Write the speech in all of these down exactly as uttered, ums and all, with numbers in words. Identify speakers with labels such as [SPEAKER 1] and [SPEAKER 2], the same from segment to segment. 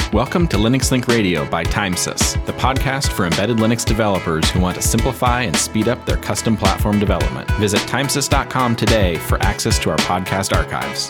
[SPEAKER 1] Welcome to Linux Link Radio by Timesys, the podcast for embedded Linux developers who want to simplify and speed up their custom platform development. Visit timesys dot com today for access to our podcast archives.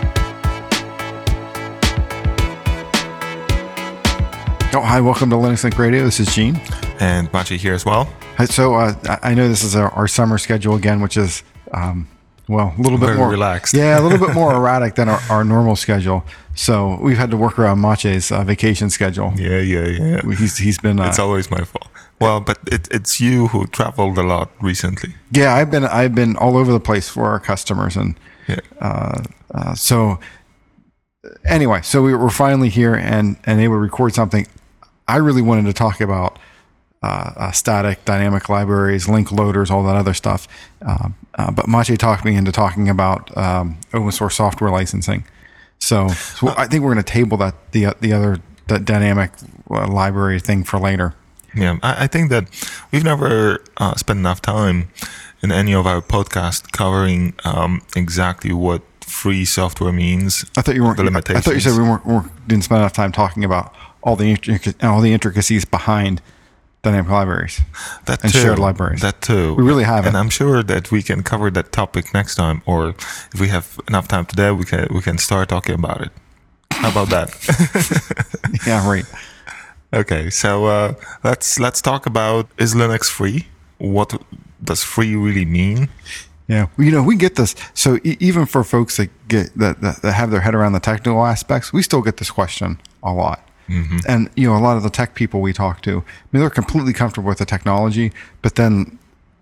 [SPEAKER 2] Oh, hi, welcome to Linux Link Radio. This is Gene.
[SPEAKER 3] And Maciej here as well.
[SPEAKER 2] So uh, I know this is our, our summer schedule again, which is, um, well, a little bit
[SPEAKER 3] Very
[SPEAKER 2] more
[SPEAKER 3] relaxed.
[SPEAKER 2] Yeah, a little bit more erratic than our, our normal schedule. So we've had to work around Maciej's uh, vacation schedule.
[SPEAKER 3] Yeah, yeah, yeah.
[SPEAKER 2] He's he's been. Uh,
[SPEAKER 3] it's always my fault. Well, but it, it's you who traveled a lot recently.
[SPEAKER 2] Yeah, I've been I've been all over the place for our customers, and
[SPEAKER 3] yeah.
[SPEAKER 2] uh, uh, so anyway, so we we're finally here and and able to record something. I really wanted to talk about uh, uh, static, dynamic libraries, link loaders, all that other stuff. Uh, uh, but Maciej talked me into talking about um, open source software licensing. So, so I think we're going to table that the the other the dynamic uh, library thing for later.
[SPEAKER 3] Yeah, I, I think that we've never uh, spent enough time in any of our podcasts covering um, exactly what free software means.
[SPEAKER 2] I thought you weren't.
[SPEAKER 3] The limitations.
[SPEAKER 2] I thought you said we weren't, weren't didn't spend enough time talking about all the intric- all the intricacies behind dynamic libraries
[SPEAKER 3] that
[SPEAKER 2] and
[SPEAKER 3] too,
[SPEAKER 2] shared libraries.
[SPEAKER 3] That too.
[SPEAKER 2] We really haven't.
[SPEAKER 3] And I'm sure that we can cover that topic next time, or if we have enough time today, we can we can start talking about it. How about that?
[SPEAKER 2] Yeah, right.
[SPEAKER 3] Okay, so uh, let's let's talk about, is Linux free? What does free really mean?
[SPEAKER 2] Yeah, well, you know, we get this. So e- even for folks that get that, that that have their head around the technical aspects, we still get this question a lot. Mm-hmm. And, you know, a lot of the tech people we talk to, I mean, they're completely comfortable with the technology, but then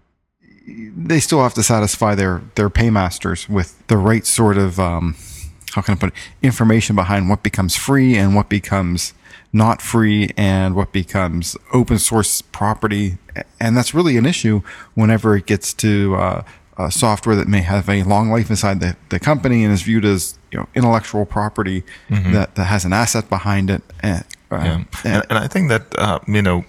[SPEAKER 2] they still have to satisfy their, their paymasters with the right sort of, um, how can I put it, information behind what becomes free and what becomes not free and what becomes open source property. And that's really an issue whenever it gets to uh, uh, software that may have a long life inside the, the company and is viewed as, you know, intellectual property mm-hmm. that, that has an asset behind it. And, uh,
[SPEAKER 3] yeah.
[SPEAKER 2] and,
[SPEAKER 3] and, and I think that, uh, you know,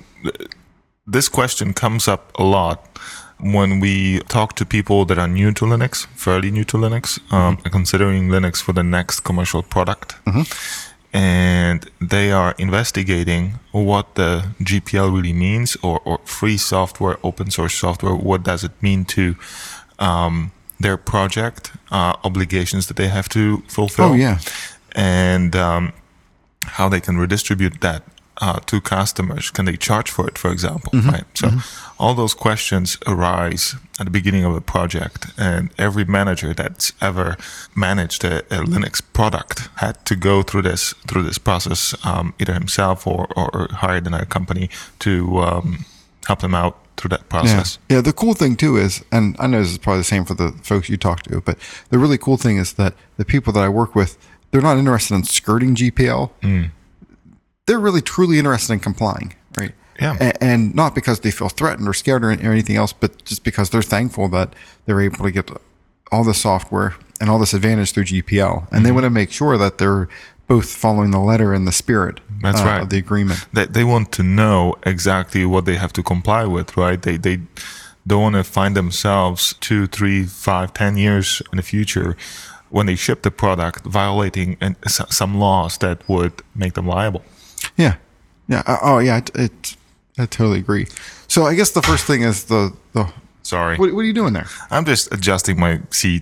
[SPEAKER 3] this question comes up a lot when we talk to people that are new to Linux, fairly new to Linux, um, mm-hmm. considering Linux for the next commercial product. Mm-hmm. And they are investigating what the G P L really means, or, or free software, open source software. What does it mean to um, their project, uh, obligations that they have to fulfill.
[SPEAKER 2] Oh, yeah.
[SPEAKER 3] And um, how they can redistribute that uh, to customers. Can they charge for it, for example? Mm-hmm. Right. So mm-hmm. all those questions arise at the beginning of a project. And every manager that's ever managed a, a Linux product had to go through this through this process, um, either himself or, or hired another company to um, help them out through that process.
[SPEAKER 2] Yeah. yeah, the cool thing too is, and I know this is probably the same for the folks you talk to, but the really cool thing is that the people that I work with, they're not interested in skirting G P L. Mm. They're really truly interested in complying, right?
[SPEAKER 3] Yeah.
[SPEAKER 2] A- and not because they feel threatened or scared or, or anything else, but just because they're thankful that they're able to get all the software and all this advantage through G P L. And mm-hmm. they want to make sure that they're both following the letter and the spirit
[SPEAKER 3] That's
[SPEAKER 2] uh,
[SPEAKER 3] right.
[SPEAKER 2] of the agreement.
[SPEAKER 3] They, they want to know exactly what they have to comply with, right? They they don't want to find themselves two, three, five, ten years in the future when they ship the product violating an, some laws that would make them liable.
[SPEAKER 2] Yeah. Yeah. Uh, oh, yeah. It, it, I totally agree. So I guess the first thing is the... the
[SPEAKER 3] Sorry.
[SPEAKER 2] What, what are you doing there?
[SPEAKER 3] I'm just adjusting my seat.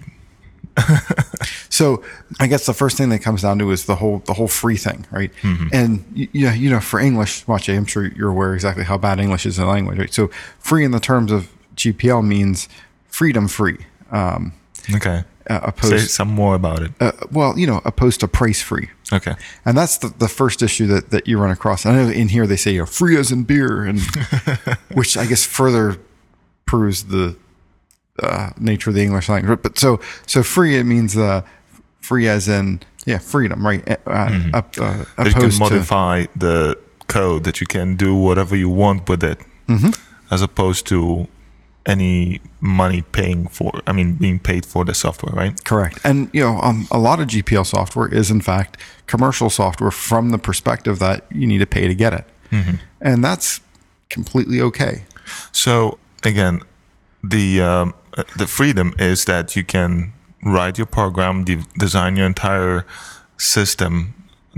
[SPEAKER 2] So I guess the first thing that comes down to is the whole the whole free thing, right? Mm-hmm. And you, you know, for English, Maciej, I'm sure you're aware exactly how bad English is a language, right? So free in the terms of G P L means freedom free. Um,
[SPEAKER 3] okay.
[SPEAKER 2] Uh, opposed,
[SPEAKER 3] Say some more about it.
[SPEAKER 2] Uh, well, you know, opposed to price free.
[SPEAKER 3] Okay.
[SPEAKER 2] And that's the, the first issue that, that you run across. I know in here they say, you know, free as in beer, and which I guess further proves the uh, nature of the English language. But so so free, it means uh, free as in, yeah, freedom, right? Uh, mm-hmm. uh, uh,
[SPEAKER 3] that you can modify to, the code, that you can do whatever you want with it, mm-hmm. as opposed to any money paying for, I mean, being paid for the software, right?
[SPEAKER 2] Correct. And, you know, um, a lot of G P L software is, in fact, commercial software from the perspective that you need to pay to get it. Mm-hmm. And that's completely okay.
[SPEAKER 3] So, again, the um, the freedom is that you can write your program, de- design your entire system that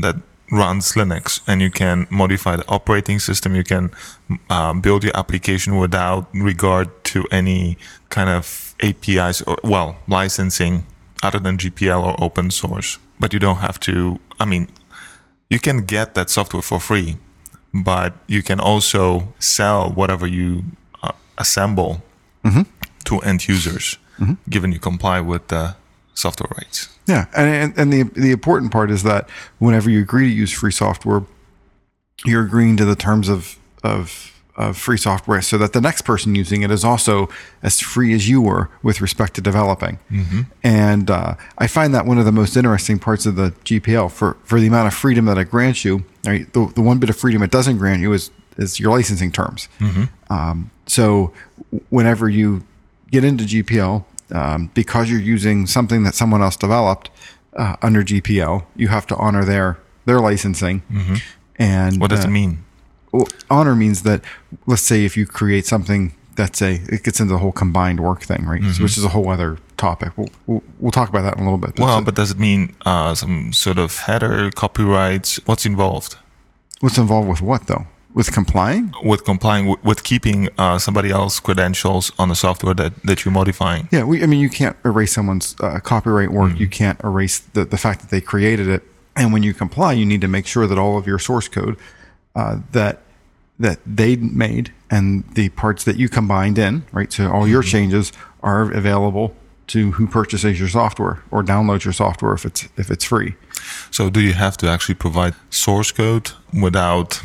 [SPEAKER 3] runs Linux, and you can modify the operating system. You can uh, build your application without regard to any kind of A P Is or, well, licensing other than G P L or open source. But you don't have to, I mean, you can get that software for free, but you can also sell whatever you uh, assemble mm-hmm. to end users, mm-hmm. given you comply with the software rights.
[SPEAKER 2] Yeah, and and the the important part is that whenever you agree to use free software, you're agreeing to the terms of of, of free software, so that the next person using it is also as free as you were with respect to developing. Mm-hmm. And uh, I find that one of the most interesting parts of the G P L for, for the amount of freedom that it grants you. Right, the the one bit of freedom it doesn't grant you is is your licensing terms. Mm-hmm. Um, so whenever you get into G P L, Um, because you're using something that someone else developed uh, under G P L, you have to honor their their licensing. Mm-hmm. And
[SPEAKER 3] what does
[SPEAKER 2] uh,
[SPEAKER 3] it mean?
[SPEAKER 2] Well, honor means that, let's say, if you create something that's a, it gets into the whole combined work thing, right? Mm-hmm. So, which is a whole other topic. We'll, we'll we'll talk about that in a little bit.
[SPEAKER 3] That's well, it. But does it mean uh, some sort of header, copyrights? What's involved?
[SPEAKER 2] What's involved with what though? With complying?
[SPEAKER 3] With complying, with, with keeping uh, somebody else's credentials on the software that, that you're modifying.
[SPEAKER 2] Yeah, we, I mean, you can't erase someone's uh, copyright work. Mm-hmm. You can't erase the, the fact that they created it. And when you comply, you need to make sure that all of your source code uh, that that they made and the parts that you combined in, right? So all your mm-hmm. changes are available to who purchases your software or downloads your software if it's if it's free.
[SPEAKER 3] So do you have to actually provide source code without...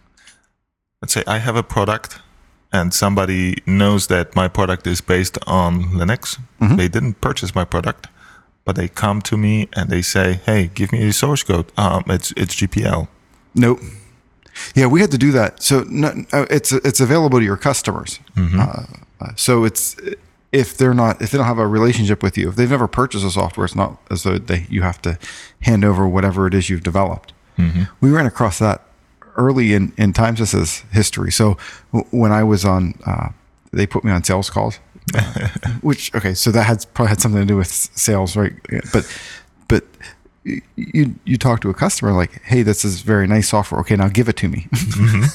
[SPEAKER 3] Let's say I have a product and somebody knows that my product is based on Linux. Mm-hmm. They didn't purchase my product, but they come to me and they say, hey, give me your source code. Um, it's it's G P L.
[SPEAKER 2] Nope. Yeah, we had to do that. So no, it's it's available to your customers. Mm-hmm. Uh, so it's if they're not if they don't have a relationship with you, if they've never purchased a software, it's not as though they you have to hand over whatever it is you've developed. Mm-hmm. We ran across that early in, in Timesys' history. So w- when I was on, uh, they put me on sales calls, uh, which, okay, so that had probably had something to do with sales, right? But, but you, you talk to a customer like, hey, this is very nice software. Okay, now give it to me. Mm-hmm.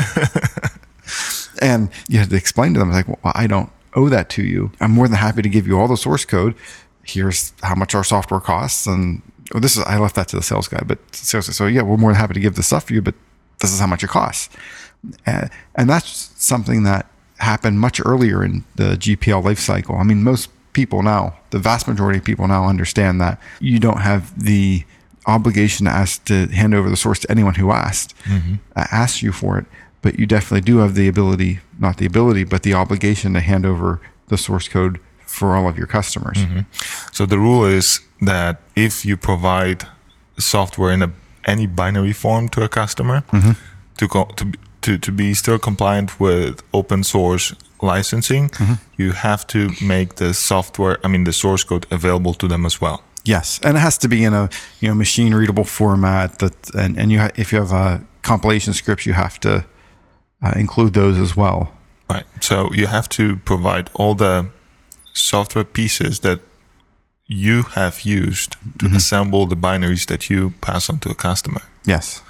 [SPEAKER 2] And you had to explain to them like, well, I don't owe that to you. I'm more than happy to give you all the source code. Here's how much our software costs. And well, this is, I left that to the sales guy, but sales, so yeah, we're more than happy to give the stuff to you, but this is how much it costs. Uh, and that's something that happened much earlier in the G P L life cycle. I mean, most people now, the vast majority of people now understand that you don't have the obligation to ask to hand over the source to anyone who asked, mm-hmm. uh, asked you for it, but you definitely do have the ability, not the ability, but the obligation to hand over the source code for all of your customers.
[SPEAKER 3] Mm-hmm. So the rule is that if you provide software in a any binary form to a customer mm-hmm. to go to to to be still compliant with open source licensing, mm-hmm. you have to make the software, I mean the source code available to them as well.
[SPEAKER 2] Yes, and it has to be in a you know machine readable format. That and and you ha- if you have uh, compilation scripts, you have to uh, include those as well.
[SPEAKER 3] Right. So you have to provide all the software pieces that you have used to mm-hmm. assemble the binaries that you pass on to a customer.
[SPEAKER 2] Yes.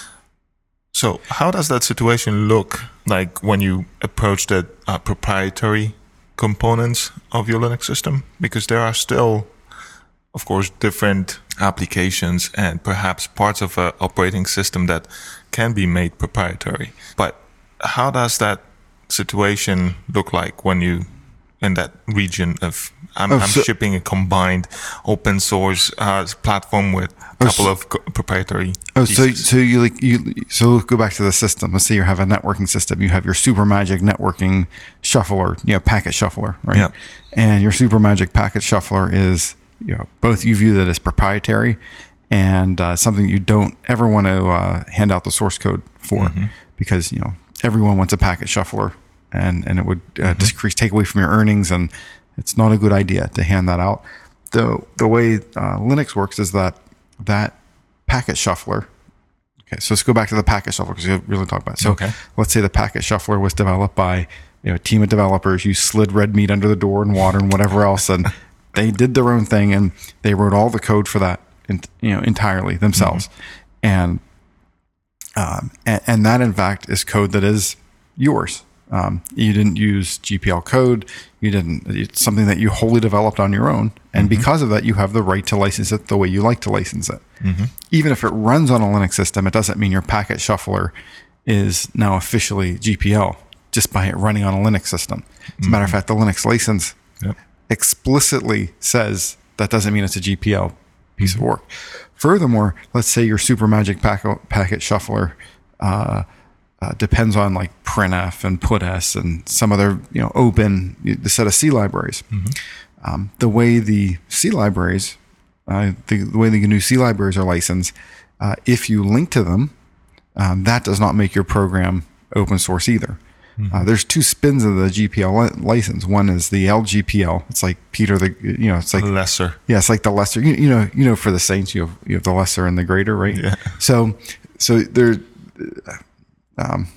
[SPEAKER 3] So how does that situation look like when you approach the uh, proprietary components of your Linux system? Because there are still, of course, different applications and perhaps parts of an operating system that can be made proprietary. But how does that situation look like when you in that region of I'm, oh, I'm so, shipping a combined open source uh, platform with a couple oh, so, of co- proprietary
[SPEAKER 2] oh
[SPEAKER 3] pieces.
[SPEAKER 2] so so you like you so let's go back to the system. Let's say you have a networking system. You have your Supermagic networking shuffler, you know, packet shuffler, right?
[SPEAKER 3] Yeah.
[SPEAKER 2] And your Supermagic packet shuffler is, you know, both you view that as proprietary and uh, something you don't ever want to uh, hand out the source code for, mm-hmm. because you know everyone wants a packet shuffler. And and it would uh, mm-hmm. decrease, take away from your earnings, and it's not a good idea to hand that out. The the way uh, Linux works is that that packet shuffler. Okay, so let's go back to the packet shuffler because we really talk about it. So
[SPEAKER 3] okay.
[SPEAKER 2] let's say the packet shuffler was developed by you know a team of developers. You slid red meat under the door and water and whatever else, and they did their own thing and they wrote all the code for that, in, you know, entirely themselves. Mm-hmm. And Um, and, and that, in fact, is code that is yours. Um, you didn't use G P L code. You didn't. It's something that you wholly developed on your own, and mm-hmm. because of that, you have the right to license it the way you like to license it. Mm-hmm. Even if it runs on a Linux system, it doesn't mean your packet shuffler is now officially G P L just by it running on a Linux system. As a mm-hmm. matter of fact, the Linux license yep. explicitly says that doesn't mean it's a G P L piece mm-hmm. of work. Furthermore, let's say your SuperMagic packet, packet shuffler. Uh, Uh, depends on like printf and putf and some other, you know, open the set of C libraries. Mm-hmm. Um, the way the C libraries, uh, the, the way the new C libraries are licensed, uh, if you link to them, um, that does not make your program open source either. Mm-hmm. Uh, there's two spins of the G P L li- license. One is the L G P L. It's like Peter the, you know, it's like
[SPEAKER 3] lesser.
[SPEAKER 2] Yeah, it's like the lesser. You, you know, you know, for the saints, you have you have the lesser and the greater, right?
[SPEAKER 3] Yeah.
[SPEAKER 2] So, so there. Uh, Um,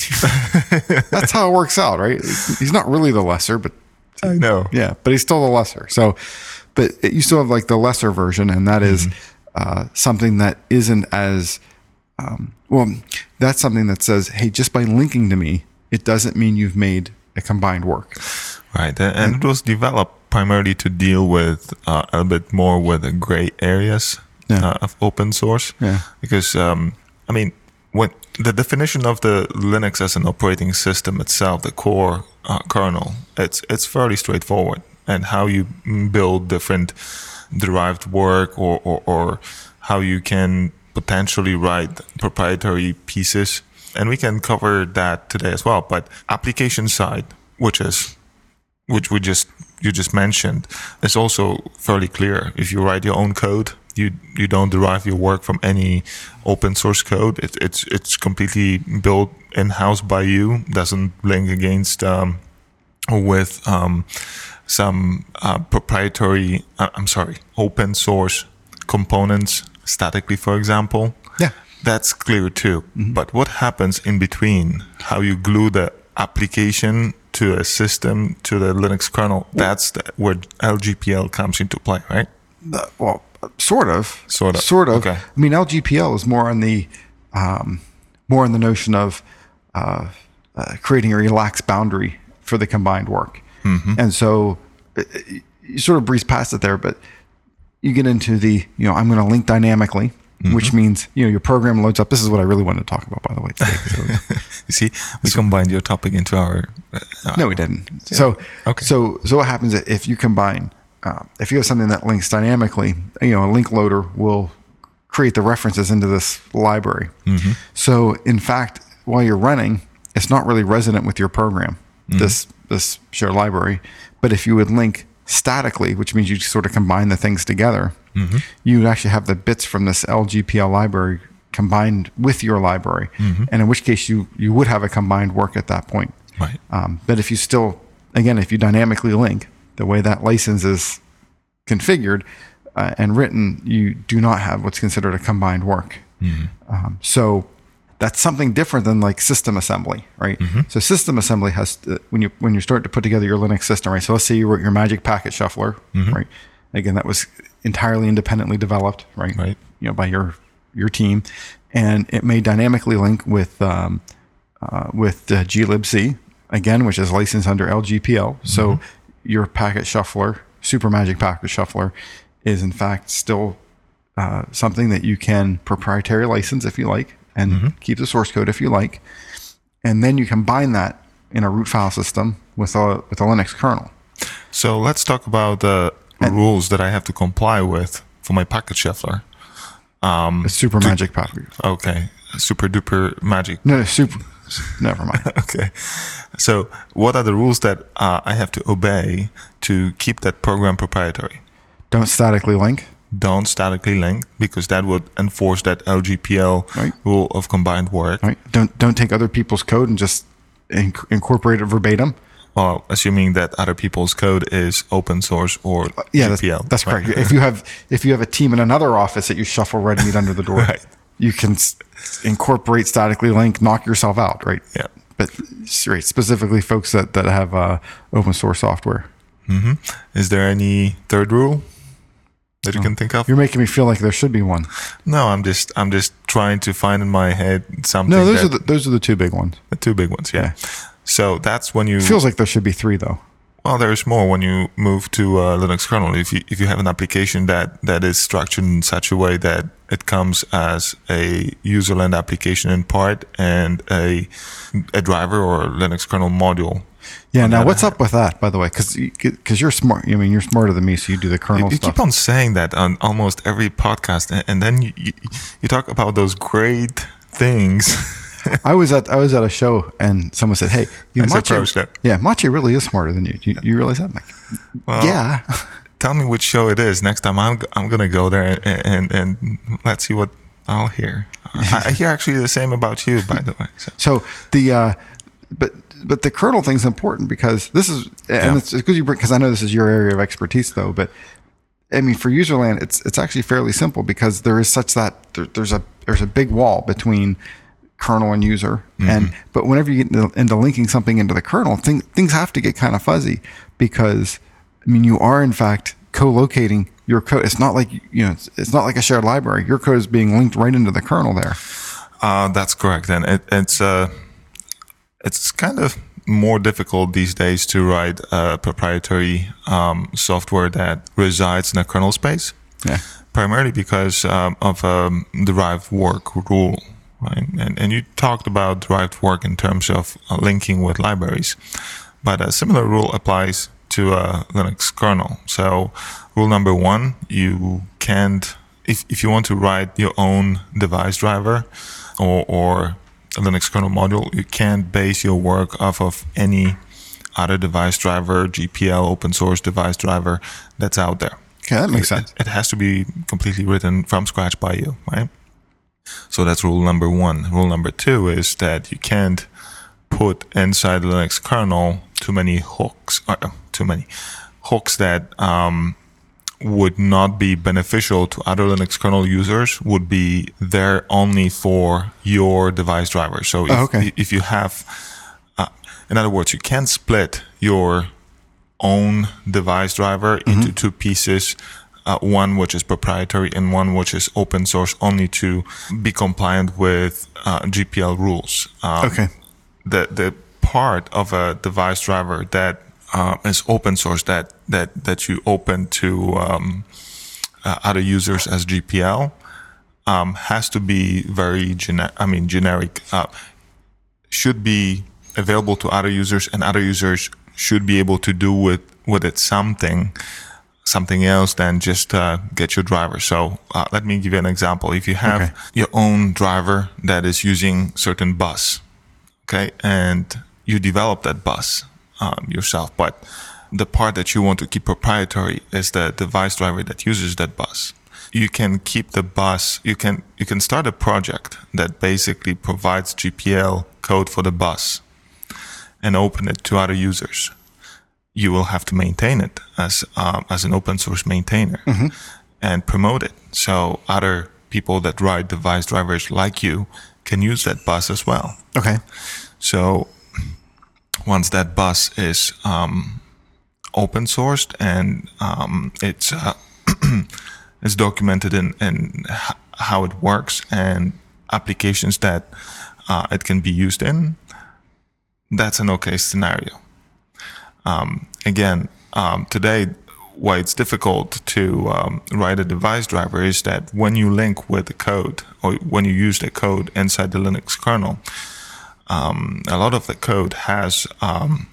[SPEAKER 2] that's how it works out, right? He's not really the lesser, but
[SPEAKER 3] I know.
[SPEAKER 2] Yeah, but he's still the lesser. So, but it, you still have like the lesser version, and that is mm-hmm. uh, something that isn't as um, well. That's something that says, "Hey, just by linking to me, it doesn't mean you've made a combined work."
[SPEAKER 3] Right, and, and it was developed primarily to deal with uh, a bit more with the gray areas yeah. uh, of open source.
[SPEAKER 2] Yeah,
[SPEAKER 3] because um, I mean. When the definition of the Linux as an operating system itself, the core uh, kernel, it's it's fairly straightforward, and how you build different derived work or, or, or how you can potentially write proprietary pieces, and we can cover that today as well. But application side, which is which we just you just mentioned, is also fairly clear. If you write your own code, You you don't derive your work from any open source code. It, it's it's completely built in house by you. Doesn't link against um, with um, some uh, proprietary. Uh, I'm sorry, open source components statically, for example.
[SPEAKER 2] Yeah,
[SPEAKER 3] that's clear too. Mm-hmm. But what happens in between? How you glue the application to a system to the Linux kernel? That's the, where L G P L comes into play, right?
[SPEAKER 2] The, well. Sort of,
[SPEAKER 3] sort of,
[SPEAKER 2] sort of.
[SPEAKER 3] Okay.
[SPEAKER 2] I mean, L G P L is more on the, um, more on the notion of uh, uh, creating a relaxed boundary for the combined work, mm-hmm. and so it, it, you sort of breeze past it there. But you get into the, you know, I'm going to link dynamically, mm-hmm. which means you know your program loads up. This is what I really wanted to talk about, by the way. Today, so,
[SPEAKER 3] you see, we so, combined your topic into our. Uh,
[SPEAKER 2] no, we didn't. Yeah. So,
[SPEAKER 3] okay.
[SPEAKER 2] So, so what happens if you combine? Uh, if you have something that links dynamically, you know, a link loader will create the references into this library. Mm-hmm. So, in fact, while you're running, it's not really resident with your program, mm-hmm. this this shared library. But if you would link statically, which means you sort of combine the things together, mm-hmm. you would actually have the bits from this L G P L library combined with your library, mm-hmm. and in which case you you would have a combined work at that point.
[SPEAKER 3] Right.
[SPEAKER 2] Um, but if you still, again, if you dynamically link, the way that license is configured uh, and written, you do not have what's considered a combined work. Mm-hmm. Um, so that's something different than like system assembly, right? Mm-hmm. So system assembly has to, when you when you start to put together your Linux system, right? So let's say you wrote your Magic Packet Shuffler, mm-hmm. right? Again, that was entirely independently developed, right?
[SPEAKER 3] Right.
[SPEAKER 2] You know, by your your team, and it may dynamically link with um, uh, with uh, glibc again, which is licensed under L G P L. Mm-hmm. So your packet shuffler, SuperMagic Packet Shuffler, is in fact still uh, something that you can proprietary license if you like, and mm-hmm. keep the source code if you like, and then you combine that in a root file system with a with a Linux kernel.
[SPEAKER 3] So let's talk about the and, rules that I have to comply with for my packet shuffler.
[SPEAKER 2] Um, SuperMagic Packet.
[SPEAKER 3] Okay, super duper magic.
[SPEAKER 2] No, no super. Never mind.
[SPEAKER 3] Okay. So what are the rules that uh, I have to obey to keep that program proprietary?
[SPEAKER 2] Don't statically link.
[SPEAKER 3] Don't statically link, because that would enforce that L G P L right. rule of combined work.
[SPEAKER 2] Right. Don't don't take other people's code and just inc- incorporate it verbatim.
[SPEAKER 3] Well, assuming that other people's code is open source or
[SPEAKER 2] uh, yeah,
[SPEAKER 3] G P L.
[SPEAKER 2] That's, that's right. correct. If you have if you have a team in another office that you shuffle red meat under the door,
[SPEAKER 3] right.
[SPEAKER 2] you can s- incorporate statically link, knock yourself out, right?
[SPEAKER 3] Yeah.
[SPEAKER 2] But right, specifically folks that, that have uh, open source software.
[SPEAKER 3] Mm-hmm. Is there any third rule? that you oh, can think of?
[SPEAKER 2] You're making me feel like there should be one.
[SPEAKER 3] No, I'm just I'm just trying to find in my head something.
[SPEAKER 2] No, those
[SPEAKER 3] that,
[SPEAKER 2] are the, those are the two big ones.
[SPEAKER 3] The two big ones, yeah. yeah. So that's when you.
[SPEAKER 2] It feels like there should be three, though.
[SPEAKER 3] Well, there's more when you move to uh, Linux kernel. If you if you have an application that, that is structured in such a way that it comes as a userland application in part and a a driver or Linux kernel module.
[SPEAKER 2] Yeah. Now, what's up with that, by the way? Because because you're smart. I mean, you're smarter than me, so you do the kernel
[SPEAKER 3] you, you
[SPEAKER 2] stuff.
[SPEAKER 3] You keep on saying that on almost every podcast, and, and then you, you you talk about those great things.
[SPEAKER 2] I was at I was at a show and someone said, "Hey, you Machi, yeah, Machi really is smarter than you. You, you realize that?" I'm like, well, yeah.
[SPEAKER 3] Tell me which show it is. Next time I'm I'm gonna go there and and, and let's see what I'll hear. I, I hear actually the same about you, by the way. So,
[SPEAKER 2] so the uh, but but the kernel thing's important because this is and yeah. it's because you because I know this is your area of expertise though, but. I mean, for userland, it's it's actually fairly simple because there is such that there, there's a there's a big wall between kernel and user. Mm-hmm. And but whenever you get into, into linking something into the kernel, thing, things have to get kind of fuzzy because I mean you are in fact co-locating your code. It's not like you know it's, it's not like a shared library. Your code is being linked right into the kernel there.
[SPEAKER 3] Uh, that's correct, and it, it's uh, it's kind of more difficult these days to write a proprietary um, software that resides in a kernel space.
[SPEAKER 2] Yeah.
[SPEAKER 3] Primarily because um, of a um, derived work rule. Right. And, and you talked about derived work in terms of uh, linking with libraries, but a similar rule applies to a Linux kernel. So rule number one, you can't, if, if you want to write your own device driver or, or a Linux kernel module, you can't base your work off of any other device driver, G P L, open source device driver that's out there.
[SPEAKER 2] Okay, that makes sense.
[SPEAKER 3] It, it has to be completely written from scratch by you, right? So that's rule number one. Rule number two is that you can't put inside the Linux kernel too many hooks, uh, too many hooks that um, would not be beneficial to other Linux kernel users, would be there only for your device driver. So if,
[SPEAKER 2] oh, okay.
[SPEAKER 3] if you have, uh, in other words, you can't split your own device driver mm-hmm. into two pieces. Uh, one which is proprietary and one which is open source only to be compliant with uh, G P L rules. Um,
[SPEAKER 2] okay.
[SPEAKER 3] The the part of a device driver that uh, is open source that that that you open to um, uh, other users as G P L um, has to be very gener- I mean generic. Uh, should be available to other users, and other users should be able to do with with it something. something else than just uh, get your driver. So uh, let me give you an example. If you have okay. your own driver that is using certain bus, okay, and you develop that bus um, yourself, but the part that you want to keep proprietary is the device driver that uses that bus. You can keep the bus, you can you can start a project that basically provides G P L code for the bus and open it to other users. You will have to maintain it as um, as an open source maintainer mm-hmm. and promote it. So other people that write device drivers like you can use that bus as well.
[SPEAKER 2] Okay.
[SPEAKER 3] So once that bus is um, open sourced and um, it's uh, it's documented in, in h- how it works and applications that uh, it can be used in, that's an okay scenario. Um, again, um, today, why it's difficult to um, write a device driver is that when you link with the code or when you use the code inside the Linux kernel, um, a lot of the code has um,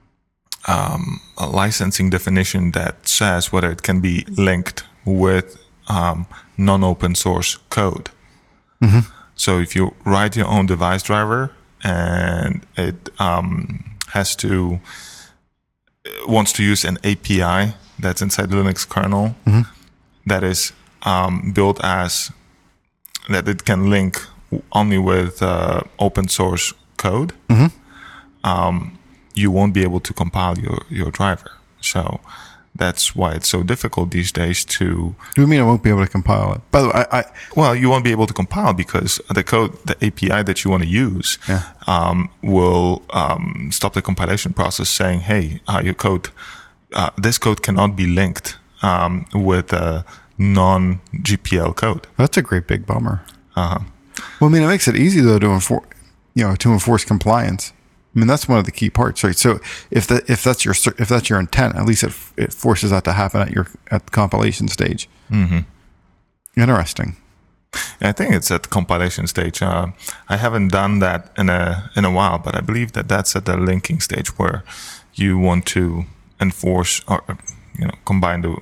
[SPEAKER 3] um, a licensing definition that says whether it can be linked with um, non-open source code. Mm-hmm. So if you write your own device driver and it um, has to wants to use an A P I that's inside the Linux kernel mm-hmm. that is um, built as that it can link only with uh, open source code, mm-hmm. um, you won't be able to compile your, your driver. So that's why it's so difficult these days to...
[SPEAKER 2] What do you mean I won't be able to compile it? By the way, I... I
[SPEAKER 3] well, you won't be able to compile because the code, the A P I that you want to use
[SPEAKER 2] yeah.
[SPEAKER 3] um, will um, stop the compilation process saying, hey, uh, your code, uh, this code cannot be linked um, with a non-G P L code.
[SPEAKER 2] That's a great big bummer.
[SPEAKER 3] Uh-huh.
[SPEAKER 2] Well, I mean, it makes it easy though to enforce, you know, to enforce compliance. I mean, that's one of the key parts, right? So if that if that's your if that's your intent, at least it it forces that to happen at your at the compilation stage.
[SPEAKER 3] Mm-hmm.
[SPEAKER 2] Interesting.
[SPEAKER 3] I think it's at the compilation stage. Uh, I haven't done that in a in a while, but I believe that that's at the linking stage where you want to enforce or you know combine the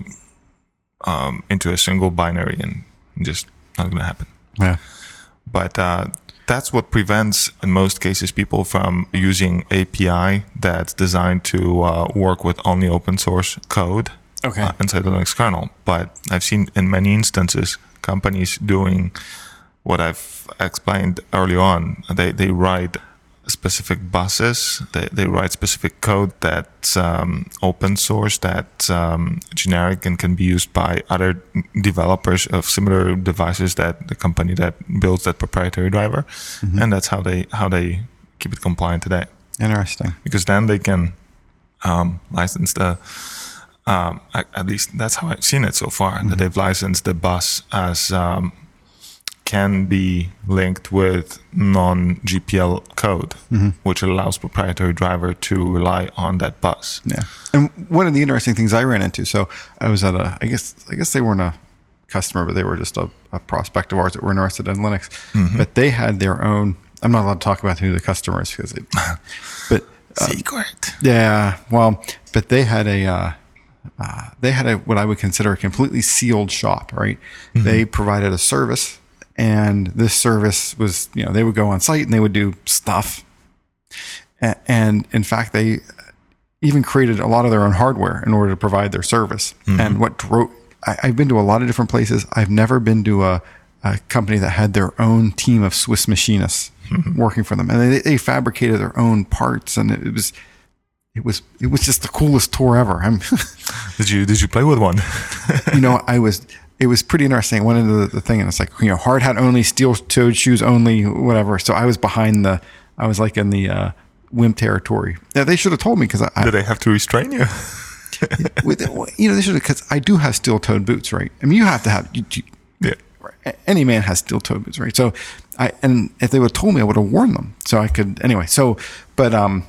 [SPEAKER 3] um, into a single binary, and just not going to happen.
[SPEAKER 2] Yeah.
[SPEAKER 3] But uh, that's what prevents, in most cases, people from using A P I that's designed to uh, work with only open source code
[SPEAKER 2] okay.
[SPEAKER 3] uh, inside the Linux kernel. But I've seen in many instances companies doing what I've explained early on. They they write specific buses. They they write specific code that's um, open source, that's um, generic and can be used by other developers of similar devices that the company that builds that proprietary driver, mm-hmm. and that's how they how they keep it compliant today.
[SPEAKER 2] Interesting.
[SPEAKER 3] Because then they can um, license the. Um, at least that's how I've seen it so far. Mm-hmm. That they've licensed the bus as um, can be linked with non-G P L code, mm-hmm. which allows proprietary driver to rely on that bus.
[SPEAKER 2] Yeah, and one of the interesting things I ran into. So I was at a, I guess, I guess they weren't a customer, but they were just a, a prospect of ours that were interested in Linux. Mm-hmm. But they had their own. I'm not allowed to talk about who the customer is because, but uh,
[SPEAKER 3] secret.
[SPEAKER 2] Yeah, well, but they had a. Uh, Uh, they had a what I would consider a completely sealed shop, right? Mm-hmm. They provided a service, and this service was, you know, they would go on site and they would do stuff. A- and in fact, they even created a lot of their own hardware in order to provide their service. Mm-hmm. And what drove, I, I've been to a lot of different places. I've never been to a, a company that had their own team of Swiss machinists mm-hmm. working for them. And they, they fabricated their own parts, and it, it was, It was it was just the coolest tour ever. I'm
[SPEAKER 3] did you did you play with one?
[SPEAKER 2] You know, I was. It was pretty interesting. I went into the, the thing, and it's like, you know, hard hat only, steel-toed shoes only, whatever. So I was behind the. I was like in the uh, wimp territory. Yeah, they should have told me because I.
[SPEAKER 3] Did they have to restrain you?
[SPEAKER 2] with, you know, they should have, because I do have steel-toed boots, right? I mean, you have to have. You, you,
[SPEAKER 3] yeah.
[SPEAKER 2] Any man has steel-toed boots, right? So I and if they would have told me, I would have worn them, so I could anyway. So, but um.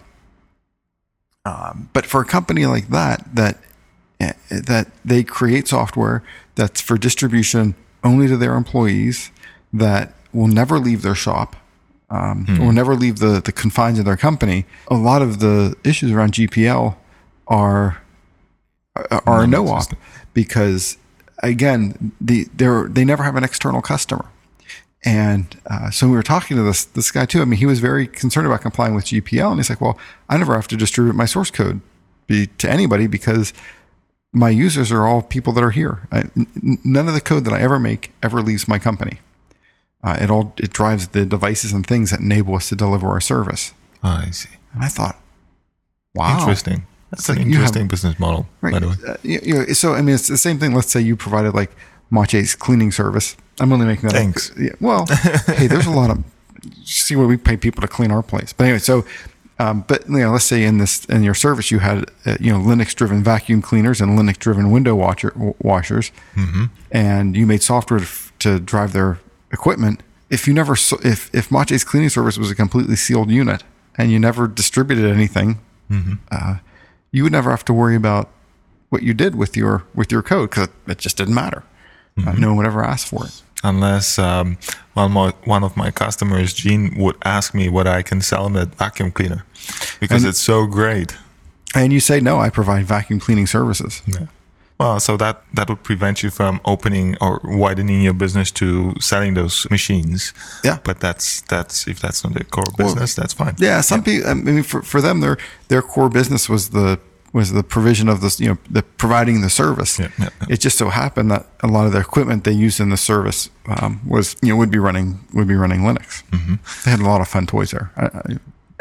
[SPEAKER 2] Um, but for a company like that, that that they create software that's for distribution only to their employees, that will never leave their shop, um, mm. or never leave the, the confines of their company. A lot of the issues around G P L are are a no-op because, again, the they they never have an external customer. And uh, so we were talking to this this guy too. I mean, he was very concerned about complying with G P L, and he's like, "Well, I never have to distribute my source code be, to anybody because my users are all people that are here. I, n- none of the code that I ever make ever leaves my company. Uh, it all it drives the devices and things that enable us to deliver our service."
[SPEAKER 3] Oh, I see.
[SPEAKER 2] And I thought, "Wow,
[SPEAKER 3] interesting. That's an interesting have, business model,
[SPEAKER 2] right,
[SPEAKER 3] by the way."
[SPEAKER 2] Uh, you, you know, so I mean, it's the same thing. Let's say you provided like Maciej's cleaning service. I'm only making that
[SPEAKER 3] Thanks.
[SPEAKER 2] up. Yeah, well, hey, there's a lot of, see what we pay people to clean our place. But anyway, so, um, but you know, let's say in this, in your service, you had, uh, you know, Linux driven vacuum cleaners and Linux driven window washer, washers, mm-hmm. and you made software to, to drive their equipment. If you never, if, if Maciej's cleaning service was a completely sealed unit and you never distributed anything, mm-hmm. uh, you would never have to worry about what you did with your, with your code because it just didn't matter. Mm-hmm. Uh, no one would ever ask for it.
[SPEAKER 3] Unless um, one, more, one of my customers, Gene, would ask me what I can sell him that vacuum cleaner because and, it's so great.
[SPEAKER 2] And you say, no, I provide vacuum cleaning services.
[SPEAKER 3] Yeah. Well, so that, that would prevent you from opening or widening your business to selling those machines.
[SPEAKER 2] Yeah.
[SPEAKER 3] But that's, that's if that's not their core business, well, that's fine.
[SPEAKER 2] Yeah, some yeah. people, I mean, for, for them, their their core business was the was the provision of this, you know, the providing the service.
[SPEAKER 3] Yeah, yeah, yeah.
[SPEAKER 2] It just so happened that a lot of the equipment they used in the service um, was, you know, would be running would be running Linux. Mm-hmm. They had a lot of fun toys there. I, I,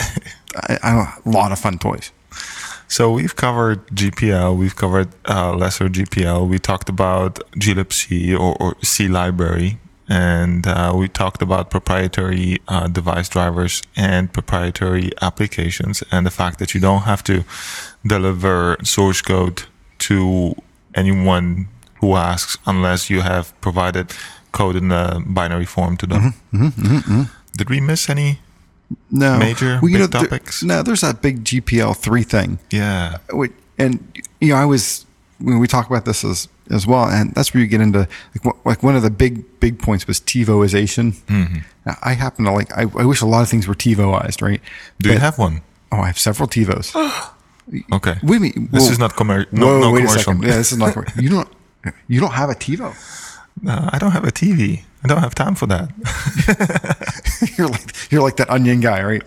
[SPEAKER 2] I, I, a lot of fun toys.
[SPEAKER 3] So we've covered G P L, we've covered uh, lesser G P L. We talked about glibc or, or C library, and uh, we talked about proprietary uh, device drivers and proprietary applications, and the fact that you don't have to deliver source code to anyone who asks unless you have provided code in a binary form to them. Mm-hmm, mm-hmm, mm-hmm. Did we miss any
[SPEAKER 2] no.
[SPEAKER 3] major
[SPEAKER 2] well, you
[SPEAKER 3] big
[SPEAKER 2] know,
[SPEAKER 3] topics?
[SPEAKER 2] There, no, there's that big G P L three thing.
[SPEAKER 3] Yeah.
[SPEAKER 2] And, you know, I was, when we talk about this as, as well, and that's where you get into, like, what, like one of the big, big points was TiVoization. Mm-hmm. Now, I happen to like, I, I wish a lot of things were TiVoized, right?
[SPEAKER 3] Do but, you have one?
[SPEAKER 2] Oh, I have several TiVos.
[SPEAKER 3] Okay.
[SPEAKER 2] What do you mean?
[SPEAKER 3] This
[SPEAKER 2] well,
[SPEAKER 3] is not commer- no,
[SPEAKER 2] whoa,
[SPEAKER 3] no
[SPEAKER 2] wait
[SPEAKER 3] commercial.
[SPEAKER 2] A second. Yeah, this is not commercial. You don't, you don't have a TiVo?
[SPEAKER 3] No, I don't have a T V. I don't have time for that.
[SPEAKER 2] you're like, you're like that Onion guy, right?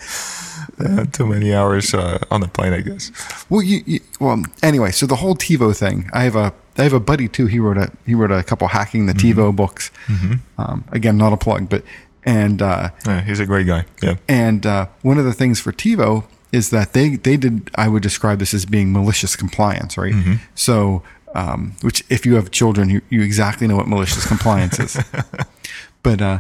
[SPEAKER 3] Uh, too many hours uh, on the plane, I guess.
[SPEAKER 2] Well, you, you, well, anyway, so the whole TiVo thing. I have a, I have a buddy too. He wrote a, he wrote a couple hacking the mm-hmm. TiVo books. Mm-hmm. Um, again, not a plug, but and uh,
[SPEAKER 3] yeah, he's a great guy. Yeah.
[SPEAKER 2] And uh, one of the things for TiVo is that they, they did. I would describe this as being malicious compliance, right? Mm-hmm. So, um, which if you have children, you, you exactly know what malicious compliance is. But uh,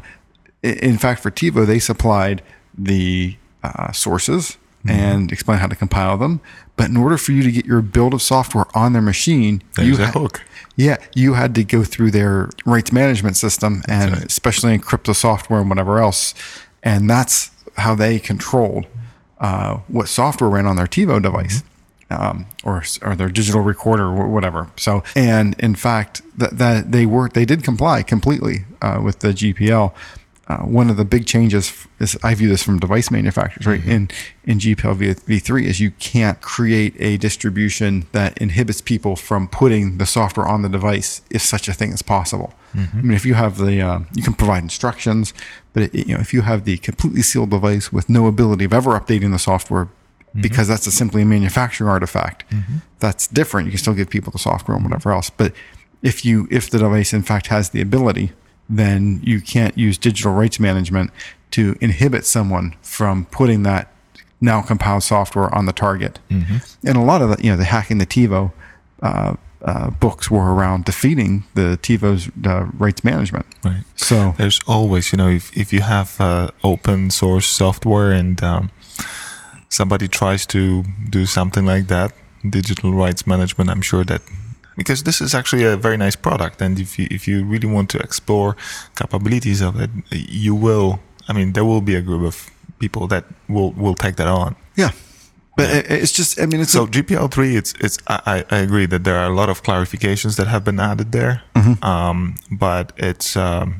[SPEAKER 2] in fact, for TiVo, they supplied the Uh, sources mm-hmm. and explain how to compile them. But in order for you to get your build of software on their machine,
[SPEAKER 3] There's
[SPEAKER 2] you
[SPEAKER 3] a
[SPEAKER 2] ha-
[SPEAKER 3] hook.
[SPEAKER 2] Yeah, you had to go through their rights management system and
[SPEAKER 3] right.
[SPEAKER 2] especially encrypt the software and whatever else. And that's how they controlled uh, what software ran on their TiVo device. Mm-hmm. Um, or or their digital recorder or whatever. So, and in fact, that that they were they did comply completely uh, with the G P L. Uh, one of the big changes is, I view this from device manufacturers, right? Mm-hmm. In in G P L v three is you can't create a distribution that inhibits people from putting the software on the device if such a thing is possible. Mm-hmm. I mean, if you have the, uh, you can provide instructions, but it, you know, if you have the completely sealed device with no ability of ever updating the software, mm-hmm. because that's a simply a manufacturing artifact, mm-hmm. that's different. You can still give people the software and whatever else. But if you if the device in fact has the ability, then you can't use digital rights management to inhibit someone from putting that now compiled software on the target. Mm-hmm. And a lot of the, you know, the hacking the TiVo uh, uh, books were around defeating the TiVo's uh, rights management.
[SPEAKER 3] Right.
[SPEAKER 2] So
[SPEAKER 3] there's always, you know, if, if you have uh, open source software and um, somebody tries to do something like that, digital rights management, I'm sure that because this is actually a very nice product, and if you if you really want to explore capabilities of it, you will. I mean, there will be a group of people that will will take that on.
[SPEAKER 2] Yeah, but yeah. it's just. I mean, it's
[SPEAKER 3] so a- G P L three. It's it's. I, I agree that there are a lot of clarifications that have been added there, mm-hmm. um, but it's um,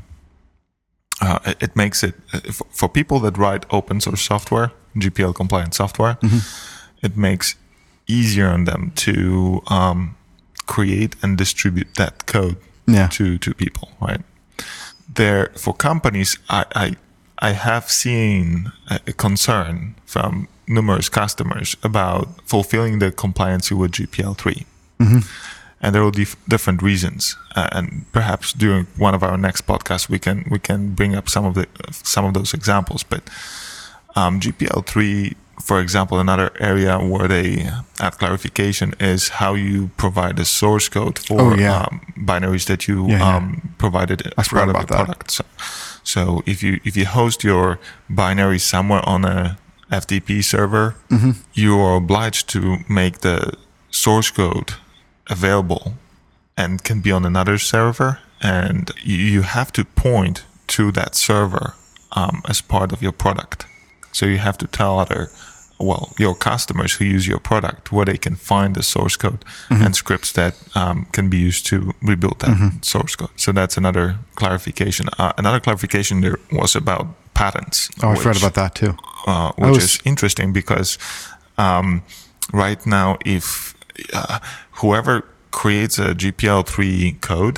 [SPEAKER 3] uh, it, it makes it for, for people that write open source software, G P L compliant software. Mm-hmm. It makes easier on them to. Um, create and distribute that code
[SPEAKER 2] yeah.
[SPEAKER 3] to, to people, right? There, for companies, I, I, I have seen a concern from numerous customers about fulfilling the compliance with G P L three. Mm-hmm. And there will be different reasons. Uh, and perhaps during one of our next podcasts, we can, we can bring up some of the, some of those examples. But, um, G P L three, for example, another area where they add clarification is how you provide the source code for
[SPEAKER 2] oh, yeah.
[SPEAKER 3] um, binaries that you
[SPEAKER 2] yeah, yeah.
[SPEAKER 3] um, provided
[SPEAKER 2] as
[SPEAKER 3] part of your
[SPEAKER 2] that.
[SPEAKER 3] product. So, so if you if you host your binary somewhere on a F T P server, mm-hmm. you are obliged to make the source code available and can be on another server, and you, you have to point to that server um, as part of your product. So you have to tell other, well, your customers who use your product where they can find the source code mm-hmm. and scripts that um, can be used to rebuild that mm-hmm. source code. So that's another clarification. Uh, another clarification there was about patents.
[SPEAKER 2] Oh, I've read about that too.
[SPEAKER 3] Uh, which was... is interesting because um, right now, if uh, whoever creates a G P L three code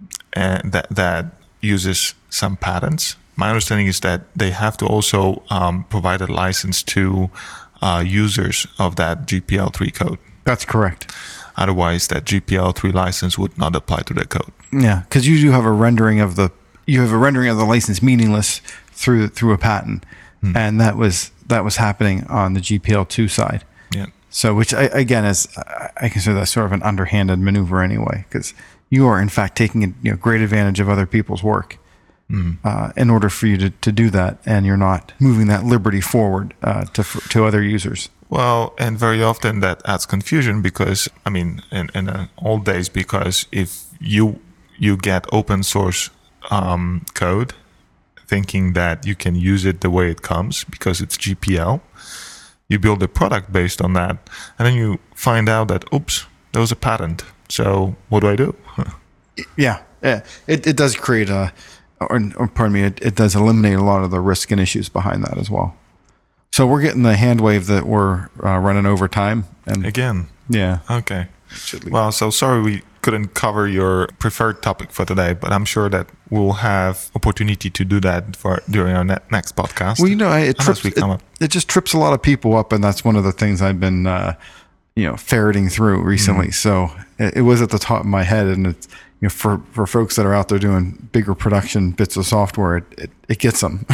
[SPEAKER 3] and that that uses some patents, my understanding is that they have to also um, provide a license to uh, users of that G P L three code.
[SPEAKER 2] That's correct.
[SPEAKER 3] Otherwise, that G P L three license would not apply to the code.
[SPEAKER 2] Yeah, because you do have a rendering of the you have a rendering of the license meaningless through through a patent, hmm. and that was that was happening on the G P L two side.
[SPEAKER 3] Yeah.
[SPEAKER 2] So, which I, again is I consider that sort of an underhanded maneuver anyway, because you are in fact taking a you know, great advantage of other people's work. Mm. Uh, in order for you to, to do that, and you're not moving that liberty forward uh, to to other users.
[SPEAKER 3] Well, and very often that adds confusion because, I mean, in, in the old days, because if you you get open source um, code, thinking that you can use it the way it comes because it's G P L. You build a product based on that, and then you find out that, oops, there was a patent. So what do I do?
[SPEAKER 2] yeah, yeah. It, it does create a, or, or pardon me, it, it does eliminate a lot of the risk and issues behind that as well. So we're getting the hand wave that we're uh, running over time. And
[SPEAKER 3] Again?
[SPEAKER 2] Yeah.
[SPEAKER 3] Okay. Well, so sorry we couldn't cover your preferred topic for today, but I'm sure that we'll have opportunity to do that for during our ne- next podcast.
[SPEAKER 2] Well, you know, it trips,
[SPEAKER 3] we come
[SPEAKER 2] it,
[SPEAKER 3] up.
[SPEAKER 2] it just trips a lot of people up, and that's one of the things I've been, uh, you know, ferreting through recently. Mm. So it, it was at the top of my head, and it's, you know, for, for folks that are out there doing bigger production bits of software, it, it, it gets them.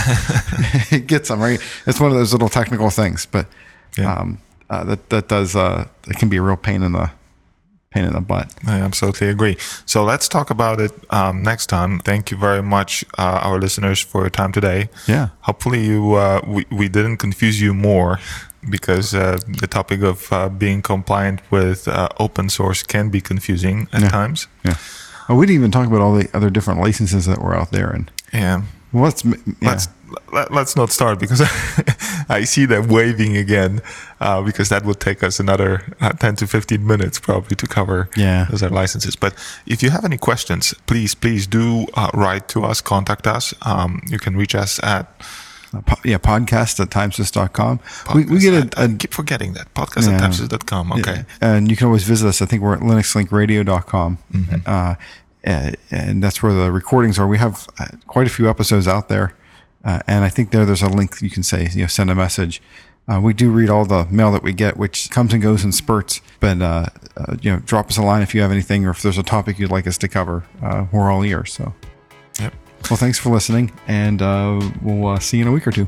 [SPEAKER 2] It gets them, right? It's one of those little technical things, but yeah. um, uh, that that does uh, it can be a real pain in the pain in the butt.
[SPEAKER 3] I absolutely agree. So let's talk about it um, next time. Thank you very much, uh, our listeners, for your time today.
[SPEAKER 2] Yeah.
[SPEAKER 3] Hopefully, you uh, we we didn't confuse you more, because uh, the topic of uh, being compliant with uh, open source can be confusing at
[SPEAKER 2] yeah.
[SPEAKER 3] times.
[SPEAKER 2] Yeah. Oh, we didn't even talk about all the other different licenses that were out there. And
[SPEAKER 3] yeah.
[SPEAKER 2] Well, let's yeah.
[SPEAKER 3] let's let, let's not start, because I see them waving again, uh, because that would take us another uh, ten to fifteen minutes probably to cover
[SPEAKER 2] yeah.
[SPEAKER 3] those are licenses. But if you have any questions, please please do uh, write to us, contact us. Um, you can reach us at
[SPEAKER 2] uh, po- yeah podcast at timesys dot com. We, we get
[SPEAKER 3] at,
[SPEAKER 2] a, a
[SPEAKER 3] I keep forgetting that podcast yeah. at timesys dot com. Okay,
[SPEAKER 2] yeah. And you can always visit us. I think we're at linux link radio dot com. Mm-hmm. Uh, and, and that's where the recordings are. We have uh, quite a few episodes out there. Uh, and I think there, there's a link you can say, you know, send a message. Uh, we do read all the mail that we get, which comes and goes in spurts. But, uh, uh, you know, drop us a line if you have anything, or if there's a topic you'd like us to cover. Uh, we're all ears. So,
[SPEAKER 3] yep.
[SPEAKER 2] Well, thanks for listening, and uh, we'll uh, see you in a week or two.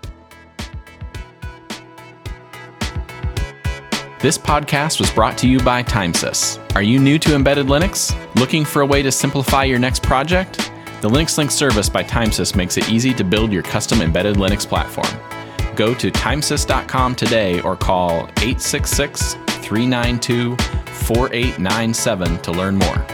[SPEAKER 1] This podcast was brought to you by Timesys. Are you new to embedded Linux? Looking for a way to simplify your next project? The Linux Link service by Timesys makes it easy to build your custom embedded Linux platform. Go to timesys dot com today or call eight six six, three nine two, four eight nine seven to learn more.